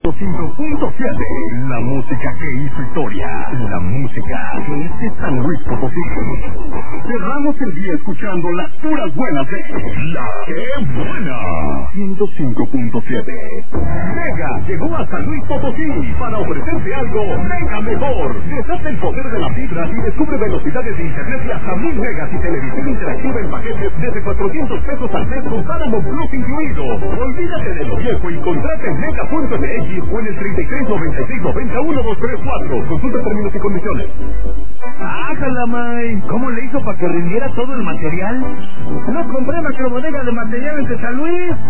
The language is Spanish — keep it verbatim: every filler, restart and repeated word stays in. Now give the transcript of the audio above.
cinco punto siete. La música que hizo historia. La música que es de San Luis Potosí. Cerramos el día escuchando las puras buenas de La Que Buena. ciento cinco punto siete. Mega llegó a San Luis Potosí para ofrecerte algo mega mejor. Deshace el poder de la fibra y descubre velocidades de internet y hasta mil megas y televisión interactiva en paquetes desde cuatrocientos pesos al mes con Paramount Plus incluido. Olvídate de lo viejo y contrata en mega punto m x o en el treinta y tres noventa y seis noventa uno dos tres cuatro. Consulta términos y condiciones. ¡Ájala, May! ¿Cómo le hizo para que rindiera todo el material? No compré macrobodega de materiales de San Luis.